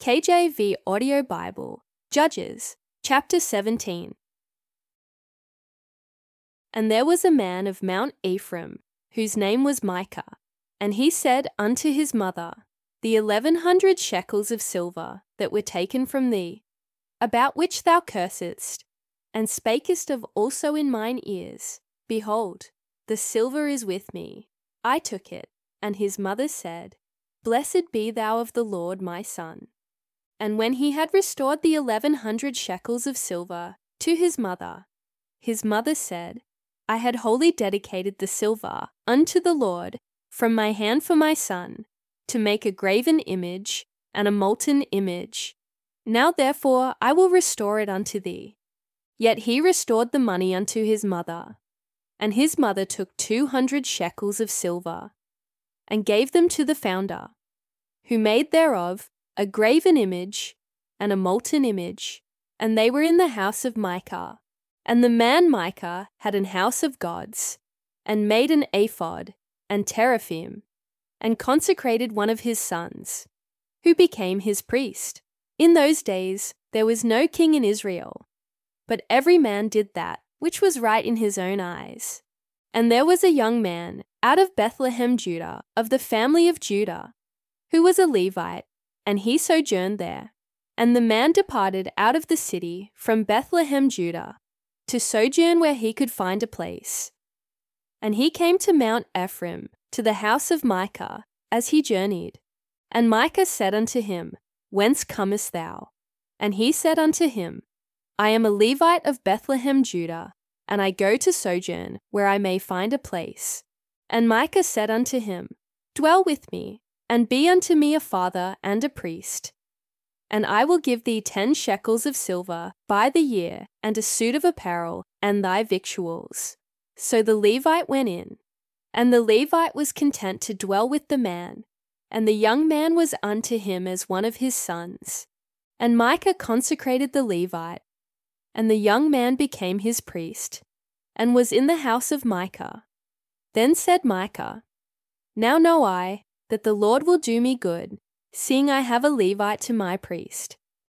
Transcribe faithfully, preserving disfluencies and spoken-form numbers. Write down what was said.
K J V Audio Bible, Judges, chapter seventeen. And there was a man of Mount Ephraim, whose name was Micah, and he said unto his mother, The eleven hundred shekels of silver that were taken from thee, about which thou cursedst, and spakest of also in mine ears, behold, the silver is with me. I took it. And his mother said, Blessed be thou of the Lord, my son. And when he had restored the eleven hundred shekels of silver to his mother, his mother said, I had wholly dedicated the silver unto the Lord from my hand for my son, to make a graven image and a molten image. Now therefore I will restore it unto thee. Yet he restored the money unto his mother. And his mother took two hundred shekels of silver, and gave them to the founder, who made thereof a graven image and a molten image, and they were in the house of Micah. And the man Micah had an house of gods, and made an ephod and teraphim, and consecrated one of his sons, who became his priest. In those days there was no king in Israel, but every man did that which was right in his own eyes. And there was a young man out of Bethlehem, Judah, of the family of Judah, who was a Levite, and he sojourned there. And the man departed out of the city from Bethlehem, Judah, to sojourn where he could find a place. And he came to Mount Ephraim, to the house of Micah, as he journeyed. And Micah said unto him, Whence comest thou? And he said unto him, I am a Levite of Bethlehem, Judah, and I go to sojourn where I may find a place. And Micah said unto him, Dwell with me, and be unto me a father and a priest. And I will give thee ten shekels of silver by the year, and a suit of apparel, and thy victuals. So the Levite went in. And the Levite was content to dwell with the man, and the young man was unto him as one of his sons. And Micah consecrated the Levite, and the young man became his priest, and was in the house of Micah. Then said Micah, Now know I that the Lord will do me good, seeing I have a Levite to my priest.